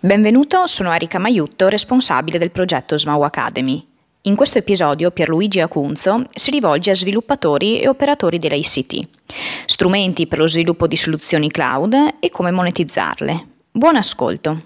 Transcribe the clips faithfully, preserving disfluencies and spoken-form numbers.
Benvenuto, sono Erika Maiutto, responsabile del progetto SMAU Academy. In questo episodio Pierluigi Acunzo si rivolge a sviluppatori e operatori dell'I C T, strumenti per lo sviluppo di soluzioni cloud e come monetizzarle. Buon ascolto.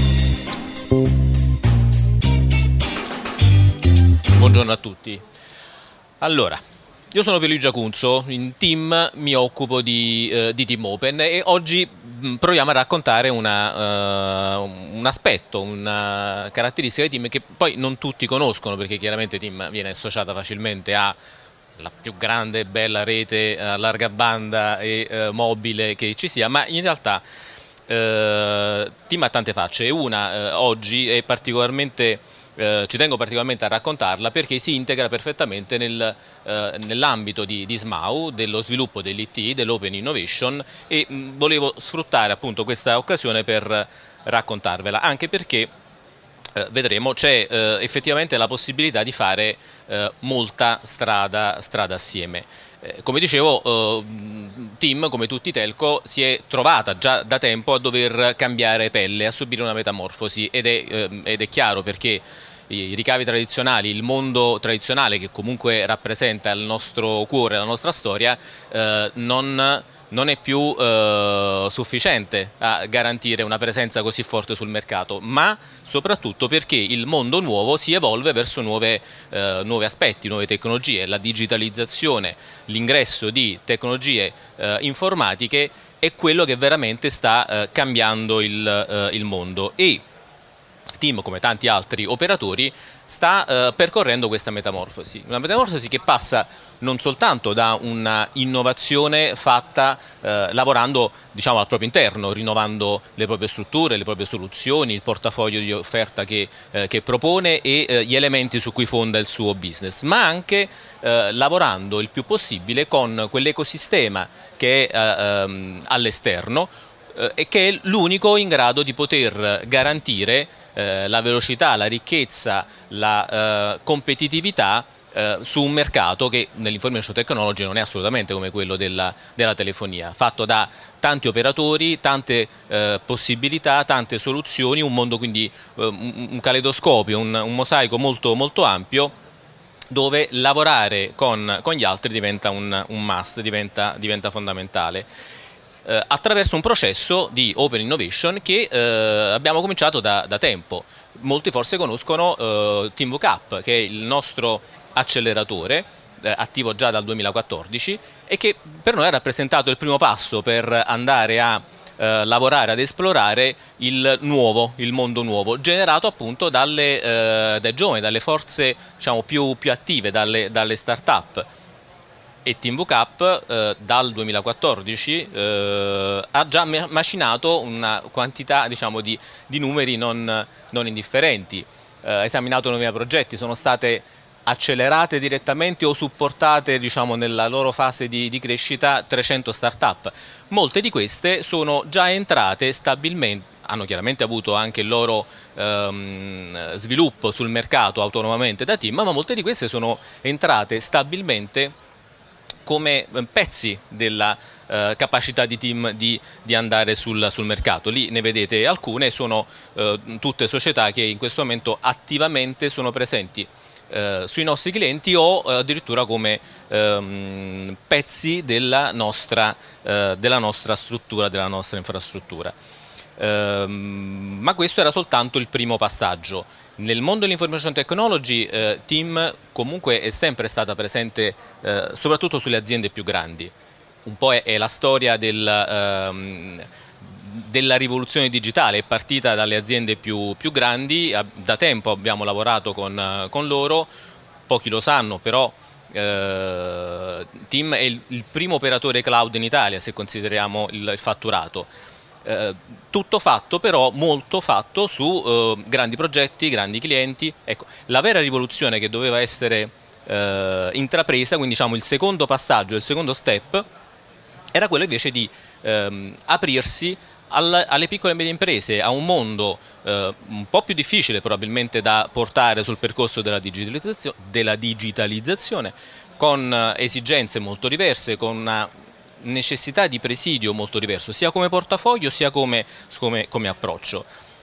Buongiorno a tutti. Allora, io sono Pierluigi Acunzo, in Team mi occupo di, eh, di Team Open e oggi mh, proviamo a raccontare una, uh, un aspetto, una caratteristica di Team che poi non tutti conoscono, perché chiaramente Team viene associata facilmente a la più grande e bella rete a larga banda e eh, mobile che ci sia, ma in realtà eh, Team ha tante facce e una eh, oggi è particolarmente Eh, ci tengo particolarmente a raccontarla perché si integra perfettamente nel, eh, nell'ambito di, di SMAU, dello sviluppo dell'I T, dell'Open Innovation, e mh, volevo sfruttare appunto questa occasione per raccontarvela, anche perché eh, vedremo c'è eh, effettivamente la possibilità di fare eh, molta strada, strada assieme. Eh, come dicevo, eh, Team, come tutti i telco, si è trovata già da tempo a dover cambiare pelle, a subire una metamorfosi ed è, eh, ed è chiaro perché i ricavi tradizionali, il mondo tradizionale che comunque rappresenta il nostro cuore, la nostra storia, eh, non, non è più eh, sufficiente a garantire una presenza così forte sul mercato, ma soprattutto perché il mondo nuovo si evolve verso nuove, eh, nuovi aspetti, nuove tecnologie, la digitalizzazione, l'ingresso di tecnologie eh, informatiche è quello che veramente sta eh, cambiando il, eh, il mondo e Team, come tanti altri operatori, sta eh, percorrendo questa metamorfosi, una metamorfosi che passa non soltanto da una innovazione fatta eh, lavorando diciamo al proprio interno, rinnovando le proprie strutture, le proprie soluzioni, il portafoglio di offerta che, eh, che propone e eh, gli elementi su cui fonda il suo business, ma anche eh, lavorando il più possibile con quell'ecosistema che è eh, ehm, all'esterno eh, e che è l'unico in grado di poter garantire Eh, la velocità, la ricchezza, la eh, competitività eh, su un mercato che nell'information technology non è assolutamente come quello della, della telefonia, fatto da tanti operatori, tante eh, possibilità, tante soluzioni, un mondo quindi eh, un, un caleidoscopio, un, un mosaico molto, molto ampio dove lavorare con, con gli altri diventa un, un must, diventa, diventa fondamentale. Eh, attraverso un processo di Open Innovation che eh, abbiamo cominciato da, da tempo. Molti forse conoscono eh, TeamVCAP, che è il nostro acceleratore, eh, attivo già dal duemilaquattordici e che per noi ha rappresentato il primo passo per andare a eh, lavorare, ad esplorare il nuovo, il mondo nuovo, generato appunto dalle, eh, dai giovani, dalle forze diciamo, più, più attive, dalle, dalle start-up. E TeamVCAP eh, dal duemilaquattordici eh, ha già macinato una quantità diciamo, di, di numeri non, non indifferenti, eh, ha esaminato nuovi progetti, sono state accelerate direttamente o supportate diciamo, nella loro fase di, di crescita trecento start-up. Molte di queste sono già entrate stabilmente, hanno chiaramente avuto anche il loro ehm, sviluppo sul mercato autonomamente da Team, ma molte di queste sono entrate stabilmente come pezzi della eh, capacità di Team di, di andare sul, sul mercato. Lì ne vedete alcune, sono eh, tutte società che in questo momento attivamente sono presenti eh, sui nostri clienti o eh, addirittura come ehm, pezzi della nostra, eh, della nostra struttura, della nostra infrastruttura. Ehm, ma questo era soltanto il primo passaggio. Nel mondo dell'information technology eh, Team comunque è sempre stata presente eh, soprattutto sulle aziende più grandi. Un po' è, è la storia del, ehm, della rivoluzione digitale, è partita dalle aziende più, più grandi, da tempo abbiamo lavorato con, con loro, pochi lo sanno però eh, Team è il, il primo operatore cloud in Italia se consideriamo il, il fatturato. Eh, tutto fatto però molto fatto su eh, grandi progetti, grandi clienti. Ecco, la vera rivoluzione che doveva essere eh, intrapresa, quindi diciamo il secondo passaggio, il secondo step, era quello invece di ehm, aprirsi al, alle piccole e medie imprese, a un mondo eh, un po' più difficile probabilmente da portare sul percorso della digitalizzazione, della digitalizzazione con eh, esigenze molto diverse, con una necessità di presidio molto diverso, sia come portafoglio sia come, come, come approccio.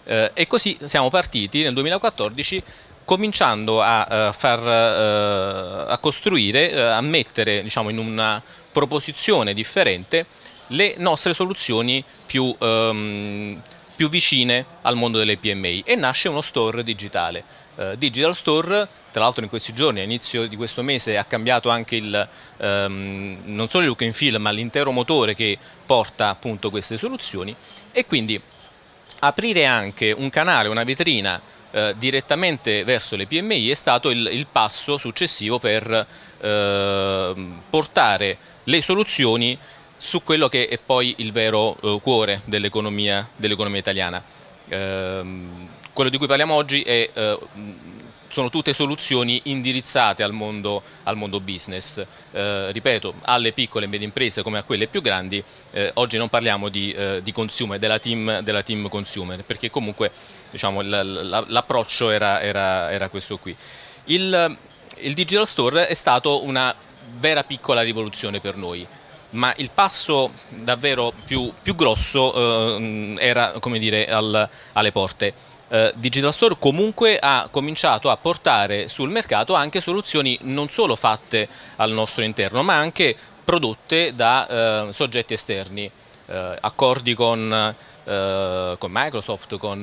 Eh, e così siamo partiti nel duemilaquattordici, cominciando a, a, far, uh, a costruire, uh, a mettere, diciamo, in una proposizione differente le nostre soluzioni più, um, più vicine al mondo delle P M I, e nasce uno store digitale. Uh, Digital Store, tra l'altro in questi giorni, a inizio di questo mese, ha cambiato anche il, um, non solo il look and feel, ma l'intero motore che porta appunto queste soluzioni, e quindi aprire anche un canale, una vetrina Eh, direttamente verso le P M I è stato il, il passo successivo per eh, portare le soluzioni su quello che è poi il vero eh, cuore dell'economia dell'economia italiana. Eh, quello di cui parliamo oggi è, eh, sono tutte soluzioni indirizzate al mondo, al mondo business, eh, ripeto, alle piccole e medie imprese come a quelle più grandi. Eh, oggi non parliamo di, eh, di consumer, della team, della team consumer, perché comunque, diciamo, l'approccio era, era, era questo qui. Il, il Digital Store è stato una vera piccola rivoluzione per noi, ma il passo davvero più, più grosso eh, era, come dire, al, alle porte. Uh, Digital Store comunque ha cominciato a portare sul mercato anche soluzioni non solo fatte al nostro interno, ma anche prodotte da uh, soggetti esterni, uh, accordi con, uh, con Microsoft, con,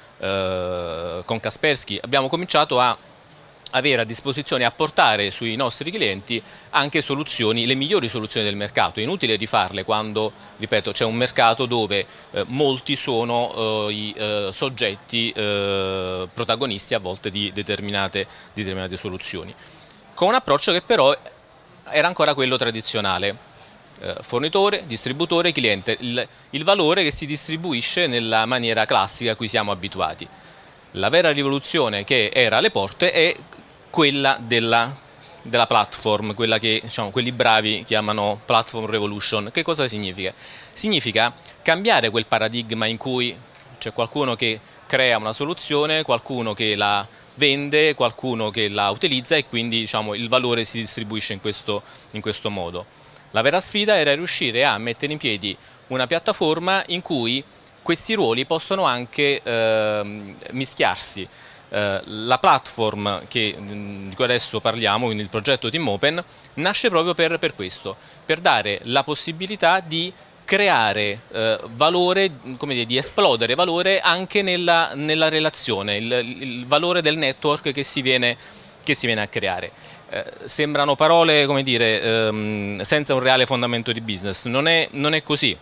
uh, con Kaspersky. Abbiamo cominciato a avere a disposizione, a portare sui nostri clienti anche soluzioni, le migliori soluzioni del mercato. È inutile rifarle quando, ripeto, c'è un mercato dove eh, molti sono eh, i eh, soggetti eh, protagonisti a volte di determinate, di determinate soluzioni, con un approccio che però era ancora quello tradizionale. Eh, fornitore, distributore, cliente, il, il valore che si distribuisce nella maniera classica a cui siamo abituati. La vera rivoluzione che era alle porte è quella della, della platform, quella che, diciamo, quelli bravi chiamano platform revolution. Che cosa significa? Significa cambiare quel paradigma in cui c'è qualcuno che crea una soluzione, qualcuno che la vende, qualcuno che la utilizza, e quindi, diciamo, il valore si distribuisce in questo, in questo modo. La vera sfida era riuscire a mettere in piedi una piattaforma in cui questi ruoli possono anche eh, mischiarsi. Eh, la platform che, di cui adesso parliamo, quindi il progetto Team Open, nasce proprio per, per questo, per dare la possibilità di creare eh, valore, come dire, di esplodere valore anche nella, nella relazione, il, il valore del network che si viene, che si viene a creare. Eh, sembrano parole, come dire, ehm, senza un reale fondamento di business. Non è, non è così,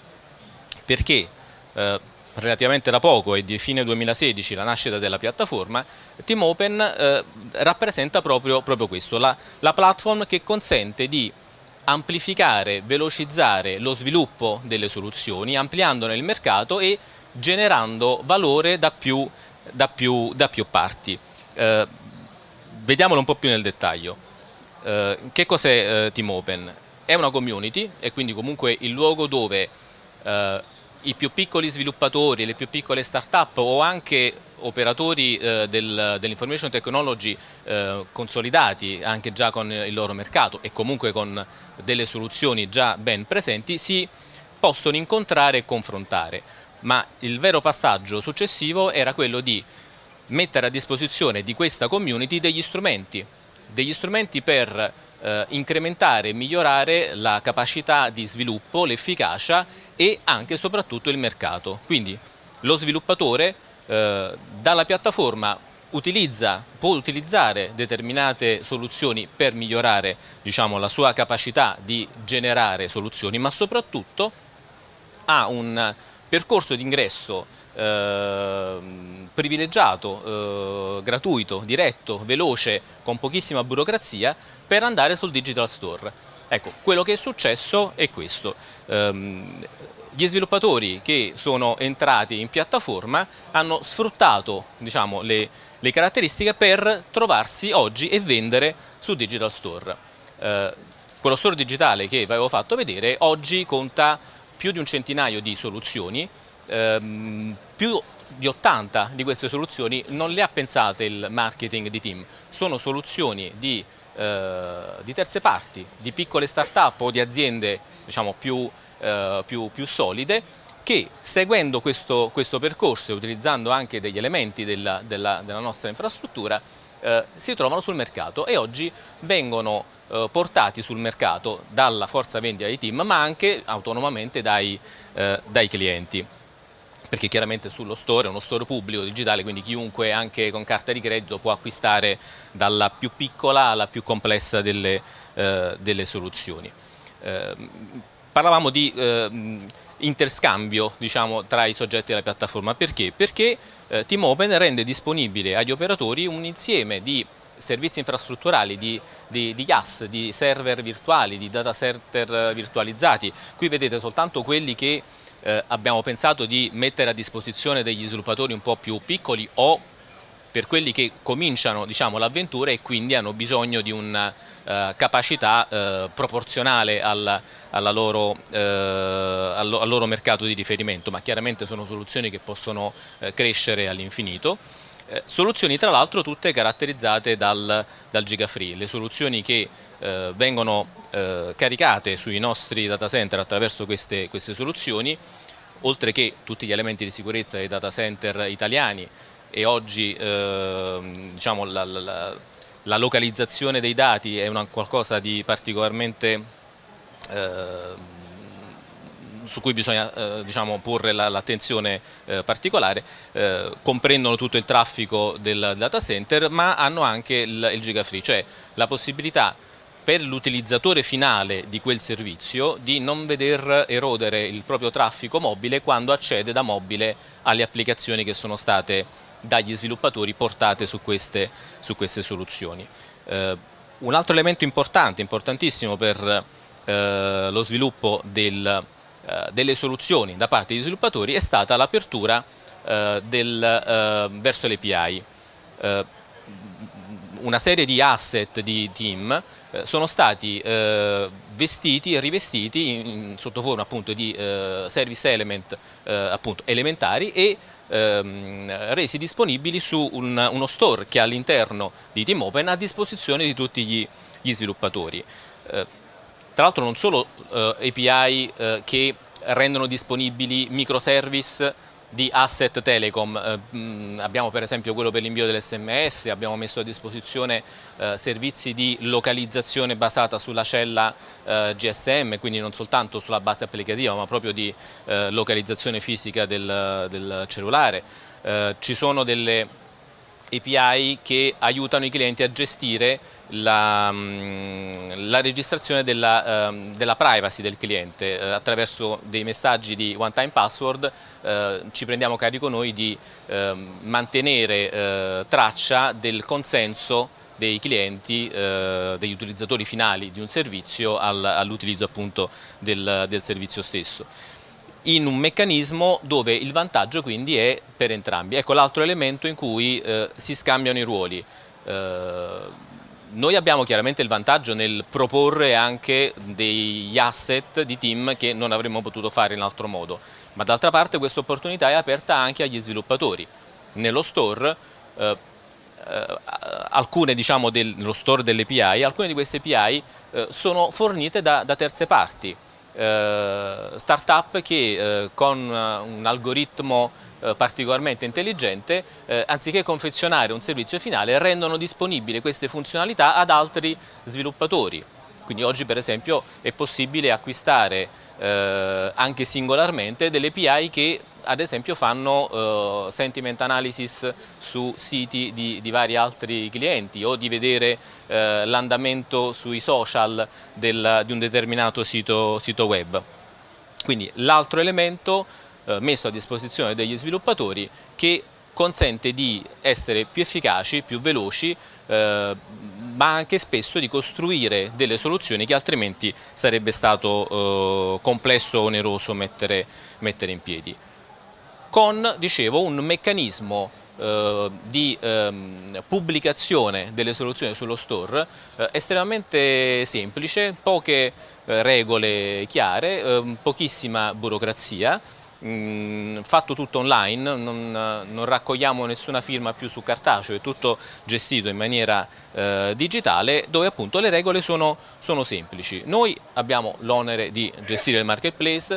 perché eh, relativamente da poco, e di fine duemilasedici, la nascita della piattaforma, Team Open eh, rappresenta proprio, proprio questo, la, la platform che consente di amplificare, velocizzare lo sviluppo delle soluzioni, ampliandone il mercato e generando valore da più, da più, da più parti. Eh, vediamolo un po' più nel dettaglio. Eh, che cos'è eh, Team Open? È una community, e quindi comunque il luogo dove eh, i più piccoli sviluppatori, le più piccole start-up o anche operatori eh, del, dell'information technology eh, consolidati anche già con il loro mercato e comunque con delle soluzioni già ben presenti, si possono incontrare e confrontare. Ma il vero passaggio successivo era quello di mettere a disposizione di questa community degli strumenti, degli strumenti per eh, incrementare e migliorare la capacità di sviluppo, l'efficacia e anche e soprattutto il mercato. Quindi lo sviluppatore eh, dalla piattaforma utilizza, può utilizzare determinate soluzioni per migliorare, diciamo, la sua capacità di generare soluzioni, ma soprattutto ha un percorso d'ingresso eh, privilegiato, eh, gratuito, diretto, veloce, con pochissima burocrazia, per andare sul Digital Store. Ecco, quello che è successo è questo. Um, gli sviluppatori che sono entrati in piattaforma hanno sfruttato, diciamo, le, le caratteristiche per trovarsi oggi e vendere su Digital Store. Uh, quello store digitale che vi avevo fatto vedere oggi conta più di un centinaio di soluzioni, um, più di ottanta di queste soluzioni non le ha pensate il marketing di Team, sono soluzioni di Uh, di terze parti, di piccole start-up o di aziende, diciamo, più, uh, più, più solide, che seguendo questo, questo percorso e utilizzando anche degli elementi della, della, della nostra infrastruttura eh, si trovano sul mercato e oggi vengono eh, portati sul mercato dalla forza vendita di Team, ma anche autonomamente dai, eh, dai clienti. Perché chiaramente sullo store è uno store pubblico digitale, quindi chiunque anche con carta di credito può acquistare dalla più piccola alla più complessa delle, eh, delle soluzioni. Eh, parlavamo di eh, interscambio, diciamo, tra i soggetti della piattaforma. Perché? Perché eh, Team Open rende disponibile agli operatori un insieme di servizi infrastrutturali, di, di, di I A S, di server virtuali, di data center virtualizzati. Qui vedete soltanto quelli che Eh, abbiamo pensato di mettere a disposizione degli sviluppatori un po' più piccoli o per quelli che cominciano, diciamo, l'avventura e quindi hanno bisogno di una eh, capacità eh, proporzionale al, alla loro, eh, al, al loro mercato di riferimento, ma chiaramente sono soluzioni che possono eh, crescere all'infinito. Eh, soluzioni tra l'altro tutte caratterizzate dal, dal Gigafree, le soluzioni che eh, vengono eh, caricate sui nostri data center attraverso queste, queste soluzioni, oltre che tutti gli elementi di sicurezza dei data center italiani e oggi eh, diciamo, la, la, la localizzazione dei dati è una, qualcosa di particolarmente eh, su cui bisogna eh, diciamo, porre l'attenzione eh, particolare, eh, comprendono tutto il traffico del data center, ma hanno anche il, il Gigafree, cioè la possibilità per l'utilizzatore finale di quel servizio di non veder erodere il proprio traffico mobile quando accede da mobile alle applicazioni che sono state dagli sviluppatori portate su queste, su queste soluzioni. Eh, un altro elemento importante, importantissimo per eh, lo sviluppo del delle soluzioni da parte degli sviluppatori è stata l'apertura eh, eh, verso le A P I. Eh, una serie di asset di Team eh, sono stati eh, vestiti e rivestiti in, in, sotto forma appunto di eh, service element eh, appunto elementari e ehm, resi disponibili su un, uno store che all'interno di Team Open a disposizione di tutti gli, gli sviluppatori. Eh, Tra l'altro non solo eh, A P I eh, che rendono disponibili microservice di asset telecom, eh, mh, abbiamo per esempio quello per l'invio dell'esse emme esse, abbiamo messo a disposizione eh, servizi di localizzazione basata sulla cella eh, G S M, quindi non soltanto sulla base applicativa ma proprio di eh, localizzazione fisica del, del cellulare. Eh, ci sono delle A P I che aiutano i clienti a gestire la, la registrazione della, uh, della privacy del cliente uh, attraverso dei messaggi di one time password. Uh, ci prendiamo carico noi di uh, mantenere uh, traccia del consenso dei clienti, uh, degli utilizzatori finali di un servizio al, all'utilizzo appunto del, del servizio stesso, in un meccanismo dove il vantaggio quindi è per entrambi. Ecco l'altro elemento in cui eh, si scambiano i ruoli. Eh, noi abbiamo chiaramente il vantaggio nel proporre anche degli asset di Team che non avremmo potuto fare in altro modo, ma d'altra parte questa opportunità è aperta anche agli sviluppatori. Nello store, eh, eh, alcune diciamo dello store delle A P I, alcune di queste A P I eh, sono fornite da, da terze parti. Uh, start-up che uh, con uh, un algoritmo uh, particolarmente intelligente, uh, anziché confezionare un servizio finale, rendono disponibili queste funzionalità ad altri sviluppatori. Quindi oggi per esempio è possibile acquistare uh, anche singolarmente delle A P I che ad esempio fanno uh, sentiment analysis su siti di, di vari altri clienti o di vedere uh, l'andamento sui social del, di un determinato sito, sito web. Quindi l'altro elemento uh, messo a disposizione degli sviluppatori che consente di essere più efficaci, più veloci, uh, ma anche spesso di costruire delle soluzioni che altrimenti sarebbe stato uh, complesso o oneroso mettere, mettere in piedi, con, dicevo, un meccanismo eh, di ehm, pubblicazione delle soluzioni sullo store eh, estremamente semplice, poche eh, regole chiare, eh, pochissima burocrazia, mh, fatto tutto online, non, non raccogliamo nessuna firma più su cartaceo, è tutto gestito in maniera eh, digitale, dove appunto le regole sono, sono semplici. Noi abbiamo l'onere di gestire il marketplace,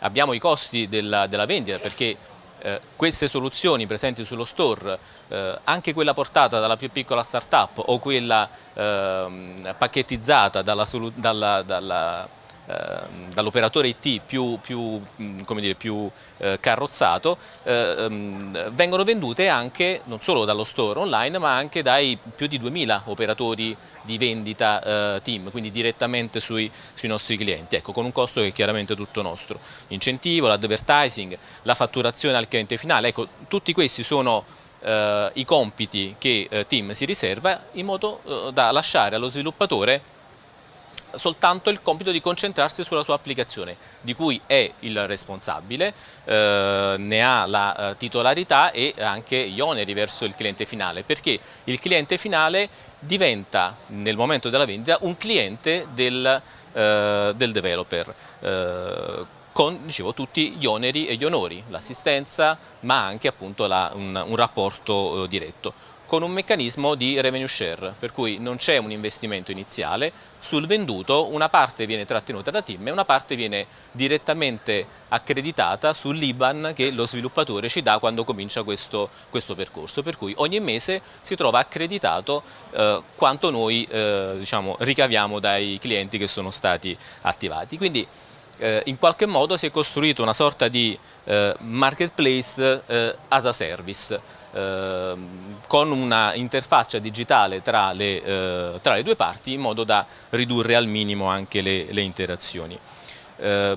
abbiamo i costi della, della vendita, perché eh, queste soluzioni presenti sullo store, eh, anche quella portata dalla più piccola startup o quella eh, pacchettizzata dalla, dalla, dalla dall'operatore I T più, più, come dire, più eh, carrozzato, eh, vengono vendute anche non solo dallo store online, ma anche dai più di duemila operatori di vendita eh, team, quindi direttamente sui, sui nostri clienti, ecco, con un costo che è chiaramente tutto nostro. Incentivo, l'advertising, la fatturazione al cliente finale, ecco, tutti questi sono eh, i compiti che eh, Team si riserva in modo eh, da lasciare allo sviluppatore soltanto il compito di concentrarsi sulla sua applicazione, di cui è il responsabile, eh, ne ha la eh, titolarità e anche gli oneri verso il cliente finale, perché il cliente finale diventa nel momento della vendita un cliente del, eh, del developer, eh, con, dicevo, tutti gli oneri e gli onori, l'assistenza, ma anche appunto la, un, un rapporto eh, diretto, con un meccanismo di revenue share, per cui non c'è un investimento iniziale, sul venduto una parte viene trattenuta da Team e una parte viene direttamente accreditata sull'I B A N che lo sviluppatore ci dà quando comincia questo, questo percorso, per cui ogni mese si trova accreditato eh, quanto noi eh, diciamo, ricaviamo dai clienti che sono stati attivati. Quindi eh, in qualche modo si è costruito una sorta di eh, marketplace eh, as a service, Eh, con una interfaccia digitale tra le, eh, tra le due parti, in modo da ridurre al minimo anche le, le interazioni. Eh,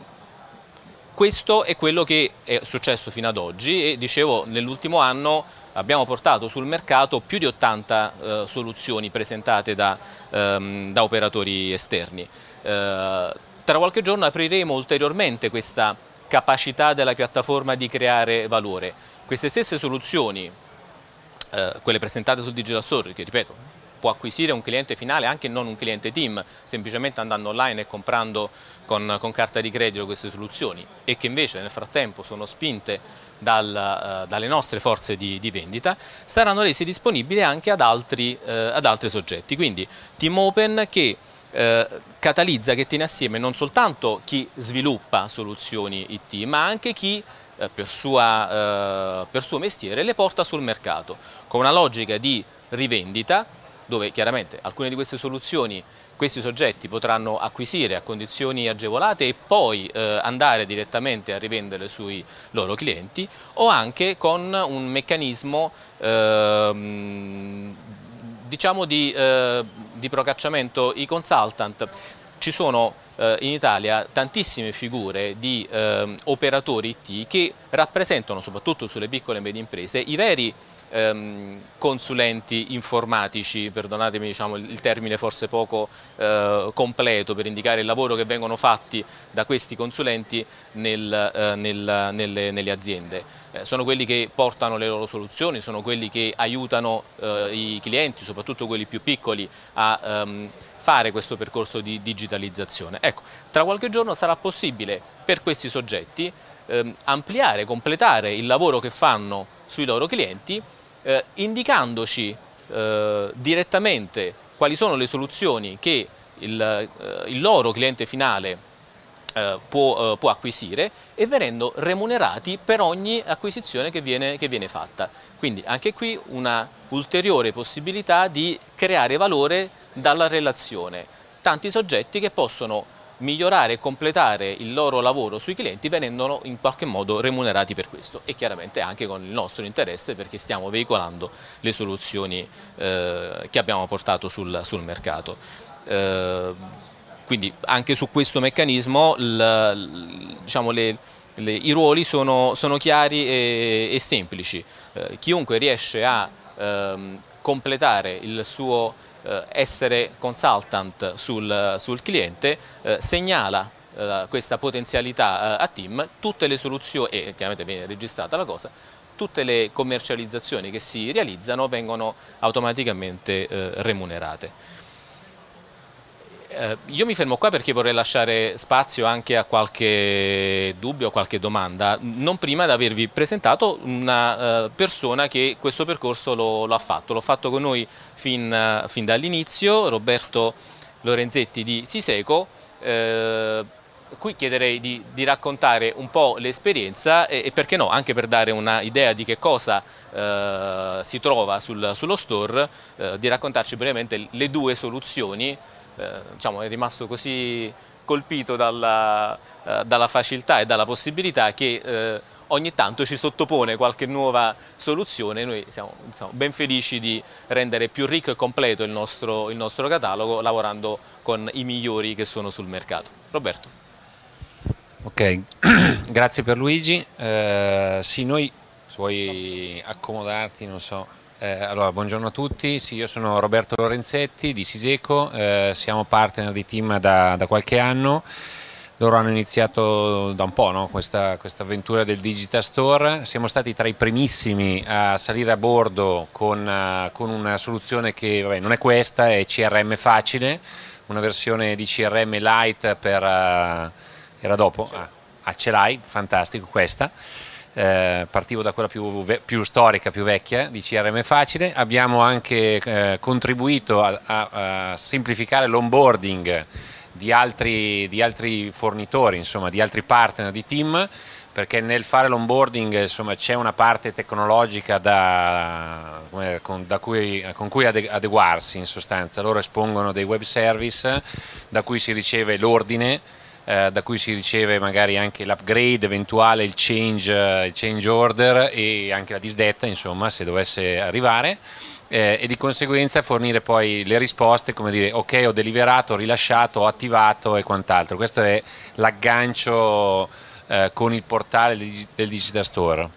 questo è quello che è successo fino ad oggi e, dicevo, nell'ultimo anno abbiamo portato sul mercato più di ottanta eh, soluzioni presentate da, ehm, da operatori esterni. Eh, tra qualche giorno apriremo ulteriormente questa capacità della piattaforma di creare valore. Queste stesse soluzioni, eh, quelle presentate sul Digital Store, che ripeto, può acquisire un cliente finale, anche non un cliente Team, semplicemente andando online e comprando con, con carta di credito queste soluzioni, e che invece nel frattempo sono spinte dal, uh, dalle nostre forze di, di vendita, saranno resi disponibili anche ad altri, uh, ad altri soggetti. Quindi Team Open che uh, catalizza, che tiene assieme non soltanto chi sviluppa soluzioni I T, ma anche chi Per, sua, eh, per suo mestiere le porta sul mercato, con una logica di rivendita, dove chiaramente alcune di queste soluzioni questi soggetti potranno acquisire a condizioni agevolate e poi eh, andare direttamente a rivenderle sui loro clienti, o anche con un meccanismo eh, diciamo di, eh, di procacciamento. I consultant, ci sono eh, in Italia tantissime figure di eh, operatori I T che rappresentano, soprattutto sulle piccole e medie imprese, i veri ehm, consulenti informatici, perdonatemi diciamo, il termine forse poco eh, completo per indicare il lavoro che vengono fatti da questi consulenti nel, eh, nel, nelle, nelle aziende. Eh, sono quelli che portano le loro soluzioni, sono quelli che aiutano eh, i clienti, soprattutto quelli più piccoli, a ehm, fare questo percorso di digitalizzazione. Ecco, tra qualche giorno sarà possibile per questi soggetti ehm, ampliare, completare il lavoro che fanno sui loro clienti, eh, indicandoci eh, direttamente quali sono le soluzioni che il, eh, il loro cliente finale eh, può, eh, può acquisire, e venendo remunerati per ogni acquisizione che viene, che viene fatta. Quindi anche qui una ulteriore possibilità di creare valore dalla relazione, tanti soggetti che possono migliorare e completare il loro lavoro sui clienti venendo in qualche modo remunerati per questo, e chiaramente anche con il nostro interesse, perché stiamo veicolando le soluzioni eh, che abbiamo portato sul, sul mercato. Eh, quindi anche su questo meccanismo il, diciamo, le, le, i ruoli sono, sono chiari e, e semplici. Eh, chiunque riesce a ehm, completare il suo eh, essere consultant sul, sul cliente, eh, segnala eh, questa potenzialità eh, a Team, tutte le soluzioni, e chiaramente viene registrata la cosa, tutte le commercializzazioni che si realizzano vengono automaticamente eh, remunerate. Eh, io mi fermo qua perché vorrei lasciare spazio anche a qualche dubbio o qualche domanda, non prima di avervi presentato una eh, persona che questo percorso lo, lo ha fatto, l'ho fatto con noi fin, uh, fin dall'inizio, Roberto Lorenzetti di Siseco. Eh, qui chiederei di, di raccontare un po' l'esperienza e, e perché no, anche per dare un'idea di che cosa eh, si trova sul, sullo store, eh, di raccontarci brevemente le due soluzioni. Eh, diciamo, è rimasto così colpito dalla, eh, dalla facilità e dalla possibilità che eh, ogni tanto ci sottopone qualche nuova soluzione. Noi siamo, siamo ben felici di rendere più ricco e completo il nostro, il nostro catalogo lavorando con i migliori che sono sul mercato. Roberto. Ok, grazie per Luigi. Eh, sì, noi, se vuoi accomodarti, non so. Eh, allora, buongiorno a tutti, sì, io sono Roberto Lorenzetti di Siseco, eh, siamo partner di Team da, da qualche anno. Loro hanno iniziato da un po', no? questa, questa avventura del Digital Store, siamo stati tra i primissimi a salire a bordo con, uh, con una soluzione che vabbè, non è questa, è C R M Facile, una versione di C R M Lite per... Uh, era dopo? Ah, ah ce l'hai, fantastico questa. Eh, partivo da quella più, più storica, più vecchia di C R M Facile. Abbiamo anche eh, contribuito a, a, a semplificare l'onboarding di altri, di altri fornitori, insomma di altri partner di Team, perché nel fare l'onboarding insomma c'è una parte tecnologica da, con, da cui, con cui adeguarsi in sostanza. Loro espongono dei web service da cui si riceve l'ordine, Eh, da cui si riceve magari anche l'upgrade eventuale, il change, uh, il change order e anche la disdetta, insomma, se dovesse arrivare, eh, e di conseguenza fornire poi le risposte, come dire, ok, ho deliberato, ho rilasciato, ho attivato e quant'altro. Questo è l'aggancio eh, con il portale del Digital Store.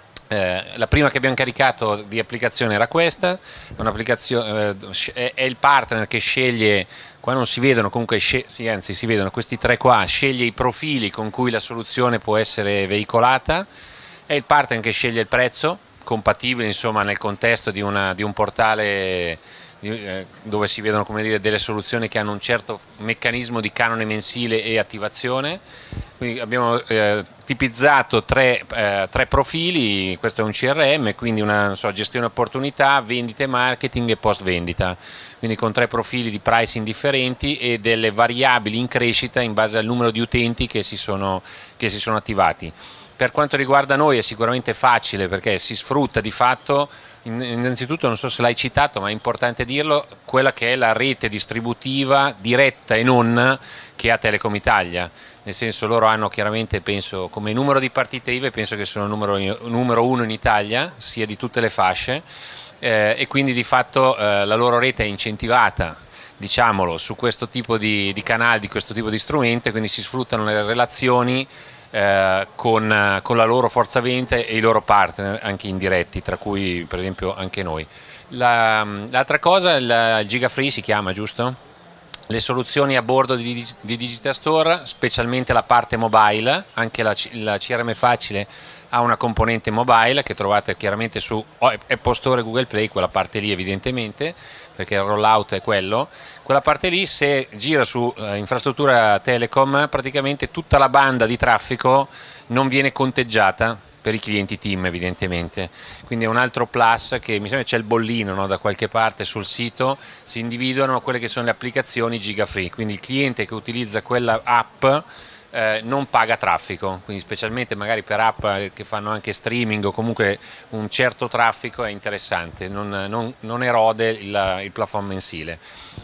Eh, la prima che abbiamo caricato di applicazione era questa, è, un'applicazione, eh, è il partner che sceglie, qua non si vedono, comunque sì, anzi si vedono questi tre qua, sceglie i profili con cui la soluzione può essere veicolata, è il partner che sceglie il prezzo, compatibile insomma nel contesto di, una, di un portale eh, dove si vedono, come dire, delle soluzioni che hanno un certo meccanismo di canone mensile e attivazione. Quindi abbiamo eh, tipizzato tre, eh, tre profili, questo è un C R M, quindi una non so, gestione opportunità, vendite, marketing e post vendita, quindi con tre profili di pricing differenti e delle variabili in crescita in base al numero di utenti che si sono, che si sono attivati. Per quanto riguarda noi è sicuramente facile perché si sfrutta di fatto, innanzitutto non so se l'hai citato ma è importante dirlo, quella che è la rete distributiva diretta e non che ha Telecom Italia, nel senso loro hanno chiaramente, penso, come numero di partite I V A penso che sono il numero, numero uno in Italia, sia di tutte le fasce, eh, e quindi di fatto eh, la loro rete è incentivata, diciamolo, su questo tipo di, di canali, di questo tipo di strumento, e quindi si sfruttano le relazioni Eh, con, con la loro forza vendita e i loro partner anche indiretti, tra cui per esempio anche noi. La, l'altra cosa, il, il Gigafree si chiama, giusto? Le soluzioni a bordo di, di Digital Store, specialmente la parte mobile, anche la, la C R M Facile ha una componente mobile che trovate chiaramente su Apple Store e Google Play, quella parte lì evidentemente, perché il rollout è quello. Quella parte lì, se gira su eh, infrastruttura Telecom, praticamente tutta la banda di traffico non viene conteggiata per i clienti Team evidentemente, quindi è un altro plus che mi sembra che c'è il bollino, no, da qualche parte sul sito, si individuano quelle che sono le applicazioni Gigafree, quindi il cliente che utilizza quella app Eh, non paga traffico, quindi specialmente magari per app che fanno anche streaming o comunque un certo traffico è interessante, non, non, non erode il, il plafond mensile.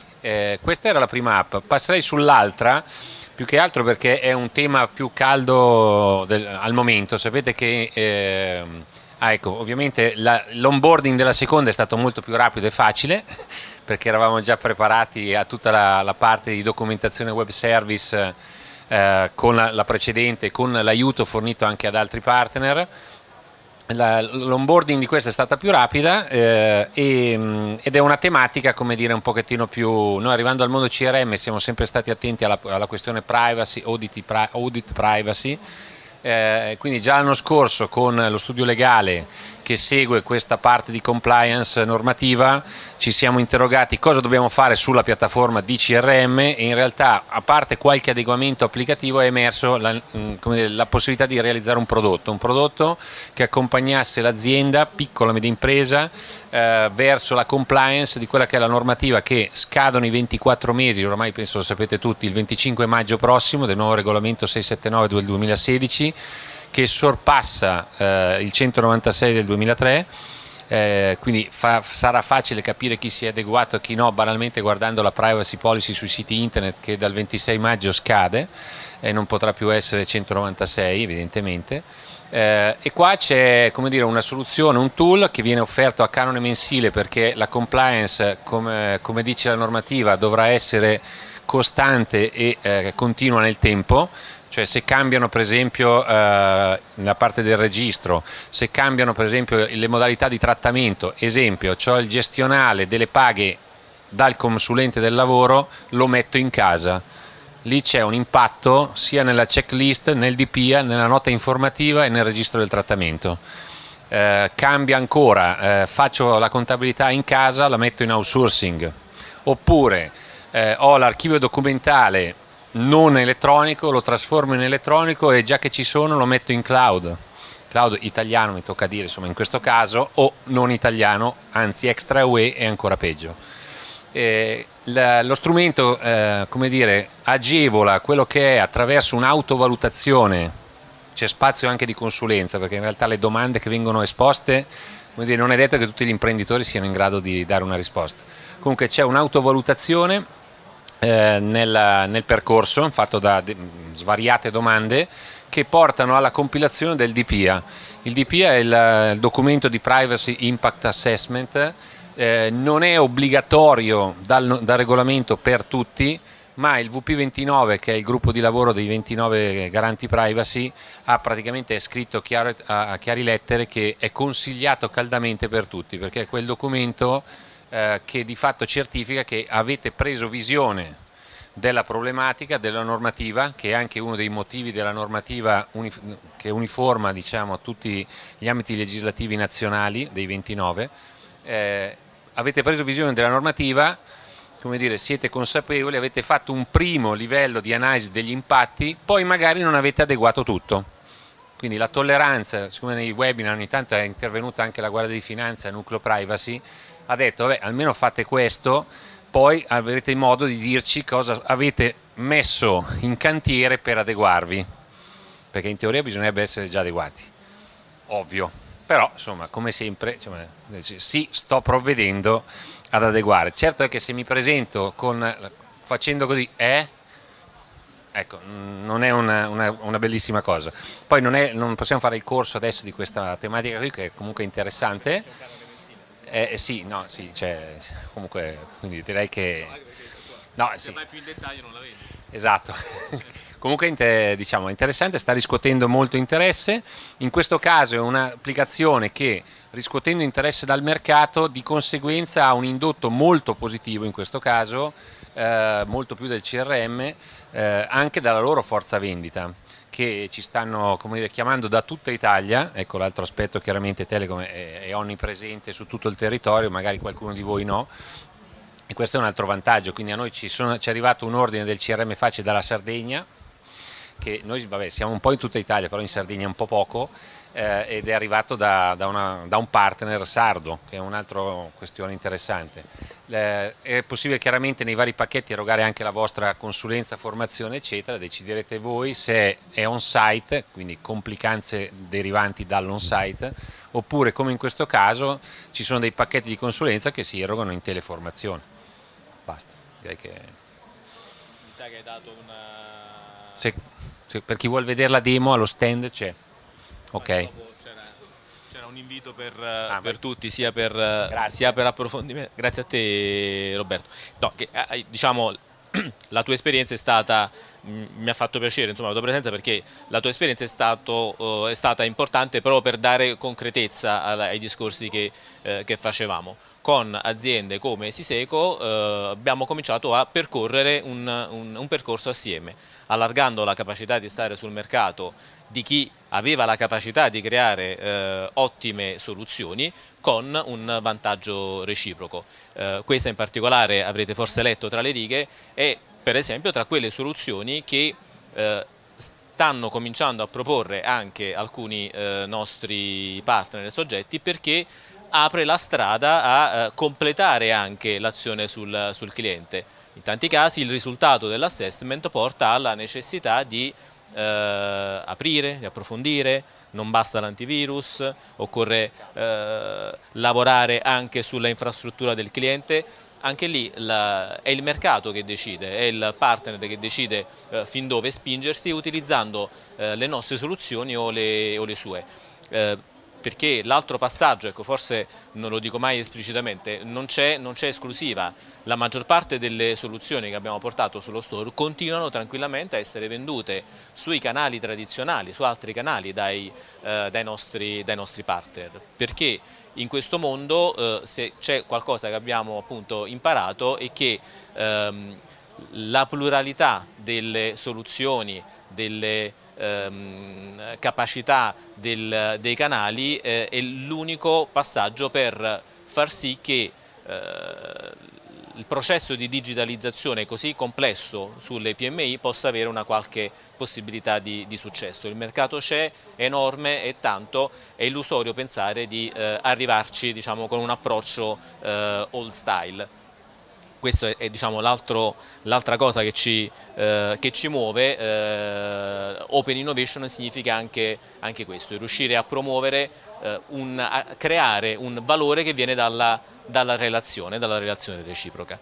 Eh, questa era la prima app, passerei sull'altra più che altro perché è un tema più caldo del, al momento. Sapete che eh, ah, ecco, ovviamente la, l'onboarding della seconda è stato molto più rapido e facile perché eravamo già preparati a tutta la, la parte di documentazione web service Eh, con la, la precedente, con l'aiuto fornito anche ad altri partner. La, l'onboarding di questa è stata più rapida eh, e, ed è una tematica, come dire, un pochettino più, noi arrivando al mondo C R M siamo sempre stati attenti alla, alla questione privacy, audit, audit privacy, eh, quindi già l'anno scorso con lo studio legale che segue questa parte di compliance normativa, ci siamo interrogati cosa dobbiamo fare sulla piattaforma di C R M e in realtà, a parte qualche adeguamento applicativo, è emerso la, come dire, la possibilità di realizzare un prodotto, un prodotto che accompagnasse l'azienda, piccola e media impresa, eh, verso la compliance di quella che è la normativa che scadono i ventiquattro mesi, ormai penso lo sapete tutti, il venticinque maggio prossimo del nuovo regolamento seicentosettantanove del duemilasedici, che sorpassa eh, il centonovantasei del duemilatré, eh, quindi fa, sarà facile capire chi si è adeguato e chi no, banalmente guardando la privacy policy sui siti internet che dal ventisei maggio scade e non potrà più essere centonovantasei evidentemente. Eh, e qua c'è, come dire, una soluzione, un tool che viene offerto a canone mensile, perché la compliance, come, come dice la normativa, dovrà essere costante e eh, continua nel tempo. Cioè se cambiano per esempio eh, la parte del registro, se cambiano per esempio le modalità di trattamento, esempio, cioè il gestionale delle paghe dal consulente del lavoro, lo metto in casa. Lì c'è un impatto sia nella checklist, nel D P I A, nella nota informativa e nel registro del trattamento. Eh, cambia ancora, eh, faccio la contabilità in casa, la metto in outsourcing. Oppure eh, ho l'archivio documentale non elettronico, lo trasformo in elettronico e già che ci sono lo metto in cloud, cloud italiano mi tocca dire, insomma in questo caso, o non italiano, anzi extra U E è ancora peggio. Eh, la, lo strumento eh, come dire, agevola quello che è attraverso un'autovalutazione, c'è spazio anche di consulenza perché in realtà le domande che vengono esposte, come dire, non è detto che tutti gli imprenditori siano in grado di dare una risposta. Comunque c'è un'autovalutazione Eh, nel, nel percorso fatto da de, svariate domande che portano alla compilazione del D P I A. Il D P I A è il, il documento di Privacy Impact Assessment, eh, non è obbligatorio dal, dal regolamento per tutti, ma il V P ventinove, che è il gruppo di lavoro dei ventinove garanti privacy, ha praticamente scritto chiaro, a, a chiari lettere che è consigliato caldamente per tutti, perché è quel documento Eh, che di fatto certifica che avete preso visione della problematica, della normativa, che è anche uno dei motivi della normativa unif- che uniforma, diciamo, tutti gli ambiti legislativi nazionali dei ventinove. Eh, avete preso visione della normativa, come dire, siete consapevoli, avete fatto un primo livello di analisi degli impatti, poi magari non avete adeguato tutto. Quindi la tolleranza, siccome nei webinar ogni tanto è intervenuta anche la Guardia di Finanza, Nucleo Privacy, ha detto vabbè, almeno fate questo, poi avrete modo di dirci cosa avete messo in cantiere per adeguarvi, perché in teoria bisognerebbe essere già adeguati, ovvio, però insomma come sempre cioè, sì, sto provvedendo ad adeguare. Certo è che se mi presento con, facendo così eh, ecco, non è una, una, una bellissima cosa. Poi non, è, non possiamo fare il corso adesso di questa tematica qui, che è comunque interessante. Eh, sì, no, sì, cioè, comunque, quindi direi che... No, se sì. vai più in dettaglio non la vedi. Esatto. Comunque diciamo, è interessante, sta riscuotendo molto interesse. In questo caso è un'applicazione che, riscuotendo interesse dal mercato, di conseguenza ha un indotto molto positivo in questo caso, eh, molto più del C R M, eh, anche dalla loro forza vendita, che ci stanno, come dire, chiamando da tutta Italia. Ecco l'altro aspetto, chiaramente Telecom è, è onnipresente su tutto il territorio, magari qualcuno di voi no, e questo è un altro vantaggio. Quindi a noi ci, sono, ci è arrivato un ordine del C R M Facile dalla Sardegna, che noi vabbè, siamo un po' in tutta Italia, però in Sardegna un po' poco, eh, ed è arrivato da, da, una, da un partner sardo, che è un'altra questione interessante. Eh, è possibile chiaramente nei vari pacchetti erogare anche la vostra consulenza, formazione eccetera, deciderete voi se è on site, quindi complicanze derivanti dall'on site, oppure come in questo caso ci sono dei pacchetti di consulenza che si erogano in teleformazione. Basta, direi che... Mi sa che hai dato una... Se, se, per chi vuol vedere la demo allo stand c'è. Ok. C'era un invito per, ah, per tutti, sia per, sia per approfondimento. Grazie a te Roberto. No, che, diciamo, la tua esperienza è stata, mi ha fatto piacere insomma, la tua presenza, perché la tua esperienza è, stato, uh, è stata importante proprio per dare concretezza ai discorsi che, eh, che facevamo. Con aziende come Siseco eh, abbiamo cominciato a percorrere un, un, un percorso assieme, allargando la capacità di stare sul mercato di chi aveva la capacità di creare eh, ottime soluzioni con un vantaggio reciproco. Eh, questa in particolare, avrete forse letto tra le righe, è per esempio tra quelle soluzioni che eh, stanno cominciando a proporre anche alcuni eh, nostri partner e soggetti, perché apre la strada a eh, completare anche l'azione sul, sul cliente. In tanti casi il risultato dell'assessment porta alla necessità di eh, aprire, di approfondire, non basta l'antivirus, occorre eh, lavorare anche sulla infrastruttura del cliente. Anche lì la, è il mercato che decide, è il partner che decide eh, fin dove spingersi, utilizzando eh, le nostre soluzioni o le, o le sue. Eh, perché l'altro passaggio, ecco, forse non lo dico mai esplicitamente, non c'è esclusiva. La maggior parte delle soluzioni che abbiamo portato sullo store continuano tranquillamente a essere vendute sui canali tradizionali, su altri canali dai, eh, dai, nostri, dai nostri partner, perché in questo mondo eh, se c'è qualcosa che abbiamo appunto imparato è che ehm, la pluralità delle soluzioni, delle ehm, capacità del, dei canali eh, è l'unico passaggio per far sì che eh, il processo di digitalizzazione così complesso sulle P M I possa avere una qualche possibilità di, di successo. Il mercato c'è, è enorme, è tanto, è illusorio pensare di eh, arrivarci, diciamo, con un approccio eh, old style. Questo è, è diciamo, l'altra cosa che ci, eh, che ci muove. eh, Open Innovation significa anche, anche questo, riuscire a promuovere, eh, un, a creare un valore che viene dalla, dalla relazione, dalla relazione reciproca.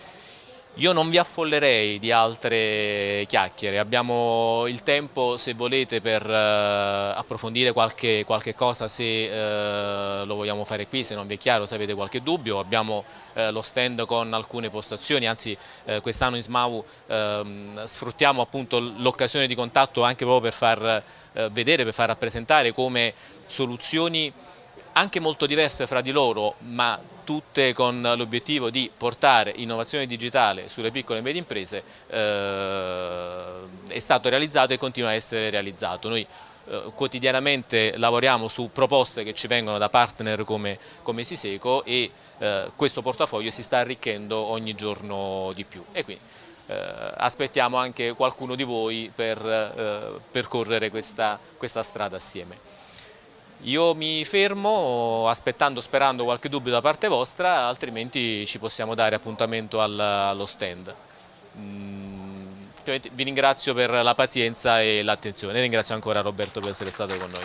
Io non vi affollerei di altre chiacchiere, abbiamo il tempo, se volete, per eh, approfondire qualche, qualche cosa, se eh, lo vogliamo fare qui, se non vi è chiaro, se avete qualche dubbio. Abbiamo eh, lo stand con alcune postazioni, anzi eh, quest'anno in SMAU eh, sfruttiamo appunto l'occasione di contatto anche proprio per far eh, vedere, per far rappresentare come soluzioni anche molto diverse fra di loro, ma tutte con l'obiettivo di portare innovazione digitale sulle piccole e medie imprese, eh, è stato realizzato e continua a essere realizzato. Noi eh, quotidianamente lavoriamo su proposte che ci vengono da partner come, come Siseco, e eh, questo portafoglio si sta arricchendo ogni giorno di più. E quindi eh, aspettiamo anche qualcuno di voi per eh, percorrere questa, questa strada assieme. Io mi fermo aspettando, sperando qualche dubbio da parte vostra, altrimenti ci possiamo dare appuntamento al, allo stand. Mm, vi ringrazio per la pazienza e l'attenzione, ringrazio ancora Roberto per essere stato con noi.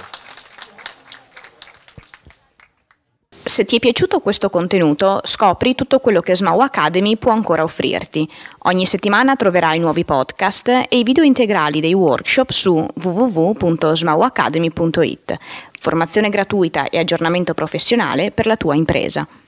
Se ti è piaciuto questo contenuto, scopri tutto quello che SMAU Academy può ancora offrirti. Ogni settimana troverai nuovi podcast e i video integrali dei workshop su w w w punto smau academy punto it. Formazione gratuita e aggiornamento professionale per la tua impresa.